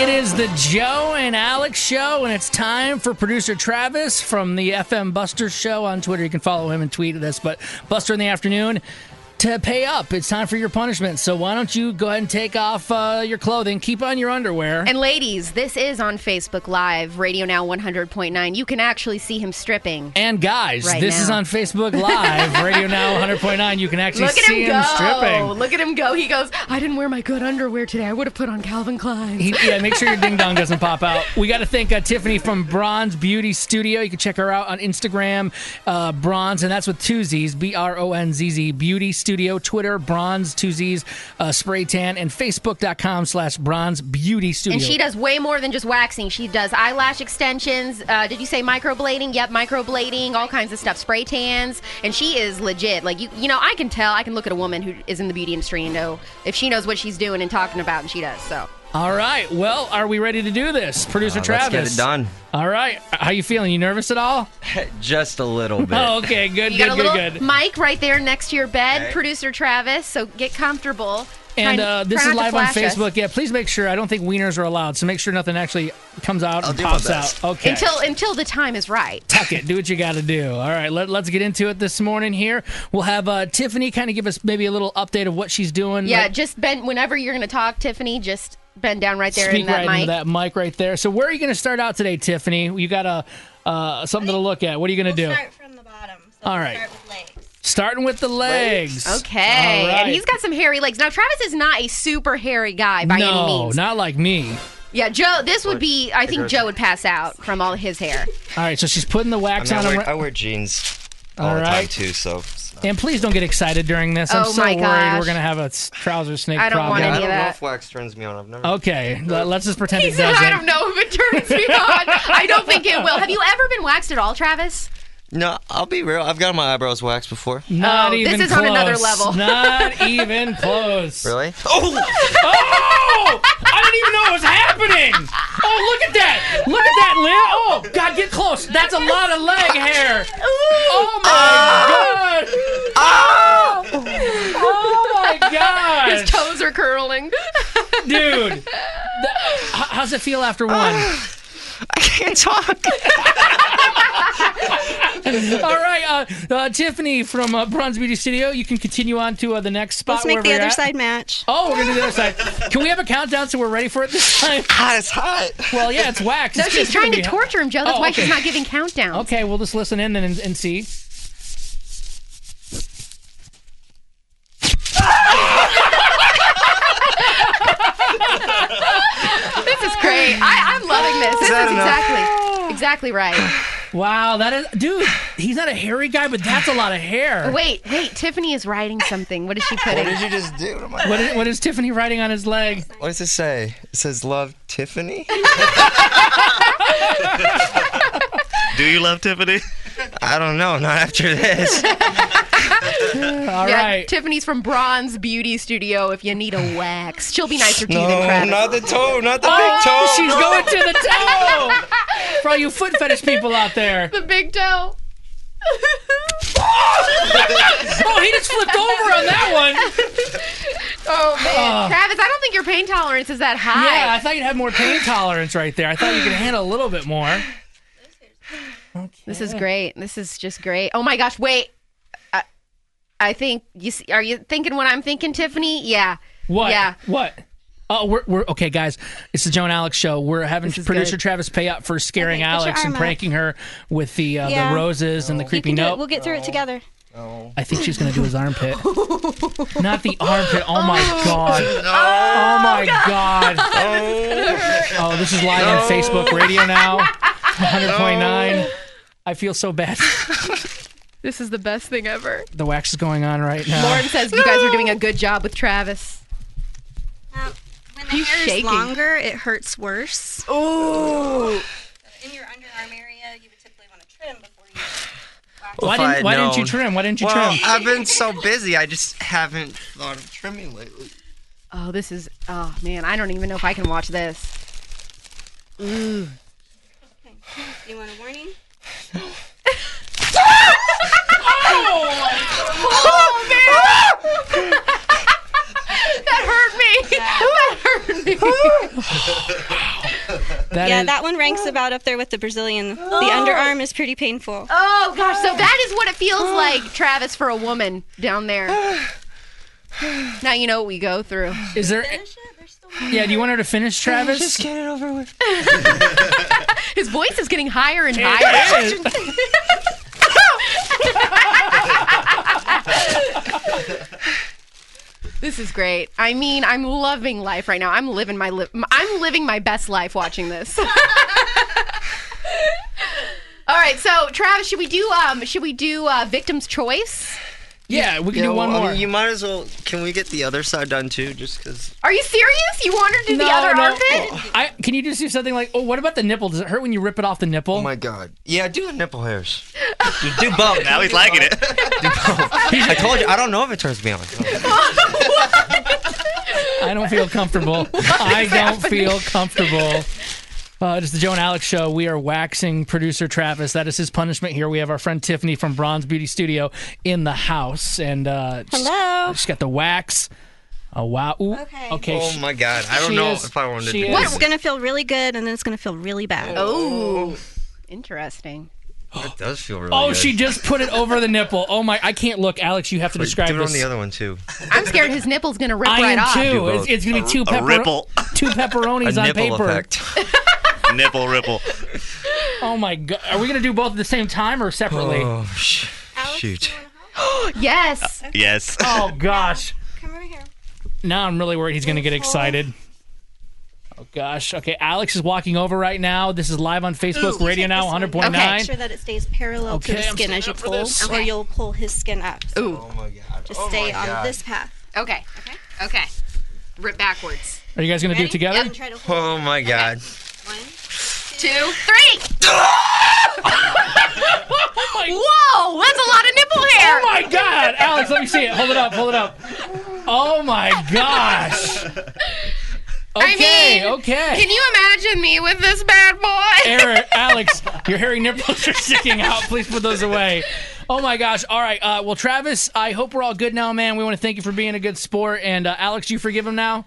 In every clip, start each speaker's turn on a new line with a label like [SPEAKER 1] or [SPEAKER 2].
[SPEAKER 1] It is the Joe and Alex Show, and it's time for producer Travis from the FM Buster Show on Twitter. You can follow him and tweet at us, but Buster in the afternoon to pay up. It's time for your punishment. So why don't you go ahead and take off your clothing, keep on your underwear.
[SPEAKER 2] And ladies, this is on Facebook Live, Radio Now 100.9. You can actually see him stripping.
[SPEAKER 1] And guys,
[SPEAKER 2] right
[SPEAKER 1] this
[SPEAKER 2] now.
[SPEAKER 1] is on Facebook Live, Radio Now 100.9. You can actually see him stripping.
[SPEAKER 2] Look at him go. He goes, I didn't wear my good underwear today. I would have put on Calvin Klein.
[SPEAKER 1] Yeah, make sure your ding dong doesn't pop out. We got to thank Tiffany from Bronze Beauty Studio. You can check her out on Instagram, Bronze, and that's with two Z's, BRONZZ Beauty Studio. Twitter, Bronze, two Z's, spray tan, and Facebook.com/Bronze Beauty Studio.
[SPEAKER 2] And she does way more than just waxing. She does eyelash extensions. Did you say microblading? Yep, microblading, all kinds of stuff, spray tans. And she is legit. Like, you know, I can tell. I can look at a woman who is in the beauty industry and know if she knows what she's doing and talking about, and she does, so.
[SPEAKER 1] All right. Well, are we ready to do this? Producer Travis.
[SPEAKER 3] Let's get it done.
[SPEAKER 1] All right. How you feeling? You nervous at all?
[SPEAKER 3] Just a little bit.
[SPEAKER 1] Oh, okay. Good,
[SPEAKER 2] You got a little
[SPEAKER 1] good.
[SPEAKER 2] mic right there next to your bed,
[SPEAKER 3] Okay.
[SPEAKER 2] Producer Travis, so get comfortable.
[SPEAKER 1] And this is live on
[SPEAKER 2] flash us.
[SPEAKER 1] Facebook. Yeah, please make sure. I don't think wieners are allowed, so make sure nothing actually comes out
[SPEAKER 3] I'll
[SPEAKER 1] and
[SPEAKER 3] do my
[SPEAKER 1] pops
[SPEAKER 3] best.
[SPEAKER 1] out. Okay.
[SPEAKER 2] Until the time is right.
[SPEAKER 1] Tuck it. Do what you got to do. All right. Let's get into it this morning here. We'll have Tiffany kind of give us maybe a little update of what she's doing.
[SPEAKER 2] Yeah, just bend whenever you're going to talk, Tiffany, just bend down right there
[SPEAKER 1] Speak
[SPEAKER 2] in that
[SPEAKER 1] right
[SPEAKER 2] mic.
[SPEAKER 1] into that mic right there. So where are you going to start out today, Tiffany? You got something to look at. What are you going to do?
[SPEAKER 4] Start from the bottom. So
[SPEAKER 1] All
[SPEAKER 4] we'll
[SPEAKER 1] right.
[SPEAKER 4] Start with legs.
[SPEAKER 1] Starting with the legs.
[SPEAKER 2] Okay.
[SPEAKER 1] All right.
[SPEAKER 2] And he's got some hairy legs. Now, Travis is not a super hairy guy by any means.
[SPEAKER 1] No, not like me.
[SPEAKER 2] Yeah, Joe, this would be, I think Joe would pass out from all his hair.
[SPEAKER 1] All right, so she's putting the wax on him.
[SPEAKER 3] I wear jeans all
[SPEAKER 1] All
[SPEAKER 3] the time
[SPEAKER 1] right.
[SPEAKER 3] too, so.
[SPEAKER 1] And please don't get excited during this. I'm
[SPEAKER 2] Oh,
[SPEAKER 1] so
[SPEAKER 2] my
[SPEAKER 1] worried
[SPEAKER 2] gosh.
[SPEAKER 1] we're going to have a trouser snake
[SPEAKER 2] I don't
[SPEAKER 1] problem.
[SPEAKER 2] want
[SPEAKER 3] I
[SPEAKER 2] any
[SPEAKER 3] don't
[SPEAKER 2] of
[SPEAKER 3] know
[SPEAKER 2] that.
[SPEAKER 3] if wax turns me on. I've never.
[SPEAKER 1] Okay, let's just pretend
[SPEAKER 2] He
[SPEAKER 1] it
[SPEAKER 2] said,
[SPEAKER 1] doesn't.
[SPEAKER 2] I don't know if it turns me on. I don't think it will. Have you ever been waxed at all, Travis?
[SPEAKER 3] No, I'll be real. I've got my eyebrows waxed before.
[SPEAKER 1] Not
[SPEAKER 2] Oh,
[SPEAKER 1] even
[SPEAKER 2] this is
[SPEAKER 1] close.
[SPEAKER 2] on another level.
[SPEAKER 1] Not even close.
[SPEAKER 3] Really?
[SPEAKER 1] Oh! I didn't even know it was happening. Oh, look at that. Look at that, Lynn. Oh, God, get close. That's a lot of leg hair. Oh, my God. Oh, my God.
[SPEAKER 2] His toes are curling.
[SPEAKER 1] Dude. How's it feel after one?
[SPEAKER 3] I can't talk.
[SPEAKER 1] All right, Tiffany from Bronze Beauty Studio, you can continue on to the next spot.
[SPEAKER 4] Let's make
[SPEAKER 1] wherever
[SPEAKER 4] the
[SPEAKER 1] you're
[SPEAKER 4] other
[SPEAKER 1] at.
[SPEAKER 4] side match.
[SPEAKER 1] Oh, we're going to do the other side. Can we have a countdown so we're ready for it this time?
[SPEAKER 3] God, it's hot.
[SPEAKER 1] Well, yeah, it's wax.
[SPEAKER 2] No,
[SPEAKER 1] It's
[SPEAKER 2] she's
[SPEAKER 1] gonna
[SPEAKER 2] trying to
[SPEAKER 1] be hot.
[SPEAKER 2] torture him, Joe. That's
[SPEAKER 1] Oh,
[SPEAKER 2] why
[SPEAKER 1] okay.
[SPEAKER 2] she's not giving countdowns.
[SPEAKER 1] Okay, we'll just listen in and see.
[SPEAKER 2] This is great. I'm loving this. This
[SPEAKER 3] that
[SPEAKER 2] is exactly right.
[SPEAKER 1] Wow, that is... Dude, he's not a hairy guy, but that's a lot of hair.
[SPEAKER 2] Wait. Tiffany is writing something. What is she
[SPEAKER 3] What
[SPEAKER 2] putting?
[SPEAKER 3] did you just do to my?
[SPEAKER 1] What is Tiffany writing on his leg?
[SPEAKER 3] What does it say? It says "Love Tiffany."
[SPEAKER 5] Do you love Tiffany?
[SPEAKER 3] I don't know. Not after this.
[SPEAKER 1] All right.
[SPEAKER 2] Tiffany's from Bronze Beauty Studio. If you need a wax, she'll be nicer to you than
[SPEAKER 3] No,
[SPEAKER 2] Travis.
[SPEAKER 3] not the toe. Not the
[SPEAKER 1] Oh,
[SPEAKER 3] big toe.
[SPEAKER 1] she's going to the toe. For all you foot fetish people out there.
[SPEAKER 2] The big toe.
[SPEAKER 1] Oh, he just flipped over on that one.
[SPEAKER 2] Oh man, Travis, I don't think your pain tolerance is that high.
[SPEAKER 1] Yeah, I thought you'd have more pain tolerance right there. I thought you could handle a little bit more. Okay.
[SPEAKER 2] This is great. This is just great. Oh my gosh, wait. I think you see, are you thinking what I'm thinking, Tiffany? Yeah.
[SPEAKER 1] What?
[SPEAKER 2] Yeah.
[SPEAKER 1] What? Oh, we're okay, guys. It's the Joe and Alex show. We're having
[SPEAKER 2] This is
[SPEAKER 1] producer
[SPEAKER 2] good.
[SPEAKER 1] Travis pay up for scaring
[SPEAKER 4] Okay, put your
[SPEAKER 1] Alex and
[SPEAKER 4] arm up.
[SPEAKER 1] pranking her with the
[SPEAKER 4] Yeah.
[SPEAKER 1] roses and the
[SPEAKER 4] You
[SPEAKER 1] creepy
[SPEAKER 4] can do it.
[SPEAKER 1] note.
[SPEAKER 4] We'll get through it together.
[SPEAKER 1] I think she's gonna do his armpit. Not the armpit. Oh my god. Oh my god. Oh, this is live on Facebook Radio Now. 100.9. I feel so bad.
[SPEAKER 2] This is the best thing ever.
[SPEAKER 1] The wax is going on right now.
[SPEAKER 2] Lauren says you guys are doing a good job with Travis.
[SPEAKER 4] When the
[SPEAKER 2] He's
[SPEAKER 4] hair
[SPEAKER 2] shaking.
[SPEAKER 4] is longer, it hurts worse.
[SPEAKER 2] Ooh.
[SPEAKER 4] In your underarm area, you would typically want to trim before you wax.
[SPEAKER 1] Why
[SPEAKER 3] If I had
[SPEAKER 1] didn't you
[SPEAKER 3] known.
[SPEAKER 1] trim? Why didn't you
[SPEAKER 3] Well,
[SPEAKER 1] trim?
[SPEAKER 3] I've been so busy. I just haven't thought of trimming lately.
[SPEAKER 2] Oh, this is. Oh man, I don't even know if I can watch this. Ooh.
[SPEAKER 4] Okay. Do you want a warning?
[SPEAKER 2] That hurt me. That hurt me.
[SPEAKER 4] That one ranks about up there with the Brazilian. The underarm is pretty painful.
[SPEAKER 2] Oh gosh, so that is what it feels like, Travis, for a woman down there. Now you know what we go through.
[SPEAKER 1] Is there? Yeah, do you want her to finish, Travis?
[SPEAKER 3] Just get it over with.
[SPEAKER 2] His voice is getting higher and higher. This is great. I mean, I'm loving life right now. I'm living my best life watching this. All right, so Travis, should we do victim's choice?
[SPEAKER 1] Yeah, we can do one more.
[SPEAKER 3] You might as well. Can we get the other side done too? Just because.
[SPEAKER 2] Are you serious? You want her to do the other armpit?
[SPEAKER 1] Can you just do something like, what about the nipple? Does it hurt when you rip it off the nipple?
[SPEAKER 3] Oh my God. Yeah, do the nipple hairs. Do both.
[SPEAKER 5] Now he's liking it.
[SPEAKER 3] Do both. I told you. I don't know if it turns me on.
[SPEAKER 1] I don't feel comfortable. I don't feel comfortable. It's the Joe and Alex show. We are waxing producer Travis. That is his punishment here. We have our friend Tiffany from Bronze Beauty Studio in the house. And
[SPEAKER 4] Hello.
[SPEAKER 1] she's got the wax. Oh, wow. Ooh. Okay.
[SPEAKER 3] Oh my God. I don't know if I wanted to do
[SPEAKER 4] It's
[SPEAKER 3] this.
[SPEAKER 4] going to feel really good, and then it's going to feel really bad.
[SPEAKER 2] Oh, interesting.
[SPEAKER 3] It does feel really good.
[SPEAKER 1] Oh, she just put it over the nipple. Oh my! I can't look, Alex. You have to describe
[SPEAKER 3] do it
[SPEAKER 1] this.
[SPEAKER 3] on the other one too.
[SPEAKER 2] I'm scared his nipple's gonna rip
[SPEAKER 1] I
[SPEAKER 2] right
[SPEAKER 1] am
[SPEAKER 2] off.
[SPEAKER 1] too. It's gonna be two
[SPEAKER 5] ripple.
[SPEAKER 1] two pepperonis
[SPEAKER 3] A
[SPEAKER 1] on
[SPEAKER 3] nipple
[SPEAKER 1] paper.
[SPEAKER 3] effect.
[SPEAKER 5] Nipple ripple.
[SPEAKER 1] Oh my God! Are we gonna do both at the same time or separately?
[SPEAKER 3] Oh,
[SPEAKER 4] Alex,
[SPEAKER 3] shoot.
[SPEAKER 4] do you wanna help?
[SPEAKER 2] Yes.
[SPEAKER 5] Yes.
[SPEAKER 1] Oh gosh!
[SPEAKER 4] Come over here.
[SPEAKER 1] Now I'm really worried he's gonna get excited. Oh gosh. Okay, Alex is walking over right now. This is live on Facebook,
[SPEAKER 4] You
[SPEAKER 1] Radio
[SPEAKER 4] take
[SPEAKER 1] Now
[SPEAKER 4] this one.
[SPEAKER 1] 100.9.
[SPEAKER 4] Make sure that it stays parallel to
[SPEAKER 1] Okay,
[SPEAKER 4] the
[SPEAKER 1] I'm
[SPEAKER 4] skin as
[SPEAKER 1] standing
[SPEAKER 4] you
[SPEAKER 1] up for
[SPEAKER 4] pull,
[SPEAKER 1] this.
[SPEAKER 4] or you'll pull his skin up. So
[SPEAKER 2] Ooh.
[SPEAKER 3] Oh my God.
[SPEAKER 4] just
[SPEAKER 3] Oh
[SPEAKER 4] stay
[SPEAKER 3] my
[SPEAKER 4] on
[SPEAKER 3] God.
[SPEAKER 4] this path.
[SPEAKER 2] Okay. Okay. Rip backwards.
[SPEAKER 1] Are you guys gonna do it
[SPEAKER 4] Ready?
[SPEAKER 1] together?
[SPEAKER 4] And try to hold.
[SPEAKER 3] Oh my God.
[SPEAKER 4] 1,
[SPEAKER 2] 2, 3. Whoa, that's a lot of nipple hair.
[SPEAKER 1] Oh my God, Alex! Let me see it. Hold it up. Hold it up. Oh my gosh. Okay. Okay.
[SPEAKER 2] Can you imagine me with this bad boy?
[SPEAKER 1] Alex, your hairy nipples are sticking out. Please put those away. Oh my gosh. All right. Well, Travis, I hope we're all good now, man. We want to thank you for being a good sport. And Alex, you forgive him now?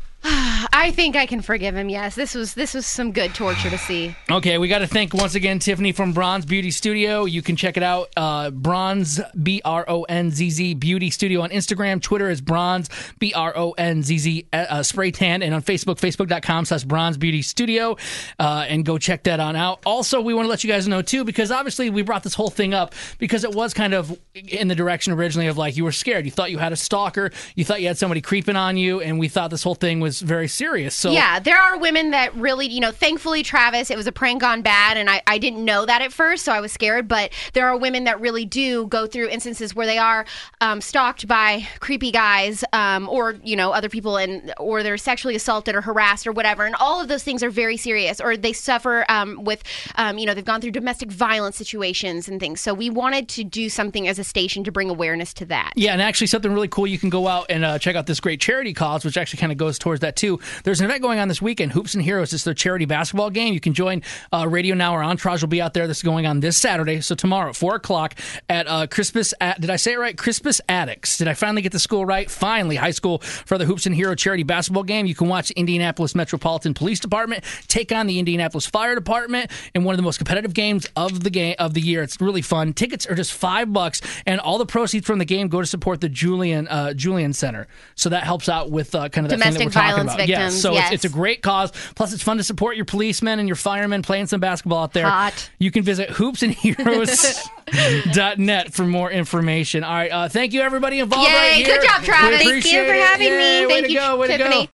[SPEAKER 2] I think I can forgive him. Yes, this was some good torture to see.
[SPEAKER 1] Okay, we got to thank once again Tiffany from Bronze Beauty Studio. You can check it out, Bronze BRONZZ Beauty Studio on Instagram. Twitter is Bronze BRONZZ Spray Tan, and on Facebook, Facebook.com/Bronze Beauty Studio, and go check that on out. Also, we want to let you guys know too, because obviously we brought this whole thing up because it was kind of in the direction originally of like you were scared, you thought you had a stalker, you thought you had somebody creeping on you, and we thought this whole thing was very serious. So
[SPEAKER 2] yeah, there are women that really, thankfully, Travis, it was a prank gone bad, and I didn't know that at first, so I was scared, but there are women that really do go through instances where they are stalked by creepy guys or, other people, or they're sexually assaulted or harassed or whatever, and all of those things are very serious, or they suffer with, they've gone through domestic violence situations and things, so we wanted to do something as a station to bring awareness to that.
[SPEAKER 1] Yeah, and actually something really cool, you can go out and check out this great charity cause, which actually kind of goes towards that too. There's an event going on this weekend, Hoops and Heroes. It's their charity basketball game. You can join Radio Now. Our entourage will be out there. This is going on this Saturday, so tomorrow at 4 o'clock at Crispus. Did I say it right? Crispus Attucks. Did I finally get the school right? Finally, high school for the Hoops and Hero charity basketball game. You can watch the Indianapolis Metropolitan Police Department take on the Indianapolis Fire Department in one of the most competitive games of the year. It's really fun. Tickets are just $5, and all the proceeds from the game go to support the Julian Center. So that helps out with kind of that
[SPEAKER 2] domestic
[SPEAKER 1] thing that we're talking
[SPEAKER 2] violence
[SPEAKER 1] about.
[SPEAKER 2] victims.
[SPEAKER 1] So
[SPEAKER 2] yes.
[SPEAKER 1] it's a great cause. Plus, it's fun to support your policemen and your firemen playing some basketball out there.
[SPEAKER 2] Hot.
[SPEAKER 1] You can visit hoopsandheroes.net for more information. All right. Thank you, everybody involved
[SPEAKER 2] Yay,
[SPEAKER 1] right here.
[SPEAKER 2] good job, Travis.
[SPEAKER 1] We
[SPEAKER 2] Thank you
[SPEAKER 1] appreciate
[SPEAKER 2] for
[SPEAKER 1] it.
[SPEAKER 2] having me.
[SPEAKER 1] Yay,
[SPEAKER 2] Thank
[SPEAKER 1] way
[SPEAKER 2] you,
[SPEAKER 1] to go, way to
[SPEAKER 2] Tiffany.
[SPEAKER 1] go.